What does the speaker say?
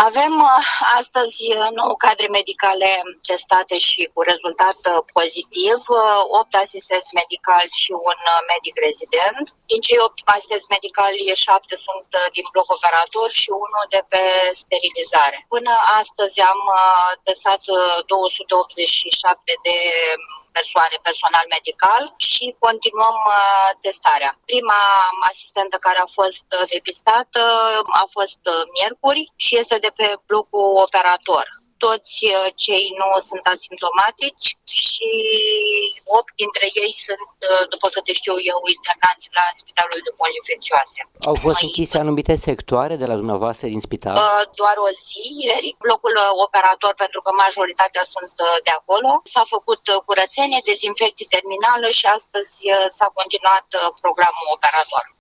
Avem astăzi 9 cadre medicale testate și cu rezultat pozitiv, 8 asistenți medicali și un medic rezident. Din cei 8 asistenți medicali, 7 sunt din bloc operator și 1 de pe sterilizare. Până astăzi am testat 287 de personal medical și continuăm testarea. Prima asistentă care a fost depistată a fost miercuri și este de pe blocul operator. Toți cei 9 sunt asimptomatici și 8 dintre ei sunt, după câte știu eu, internați la Spitalul de Boli Infecțioase. Au fost închise anumite sectoare de la dumneavoastră din spital? Doar o zi, ieri, blocul operator, pentru că majoritatea sunt de acolo. S-a făcut curățenie, dezinfecție terminală și astăzi s-a continuat programul operator.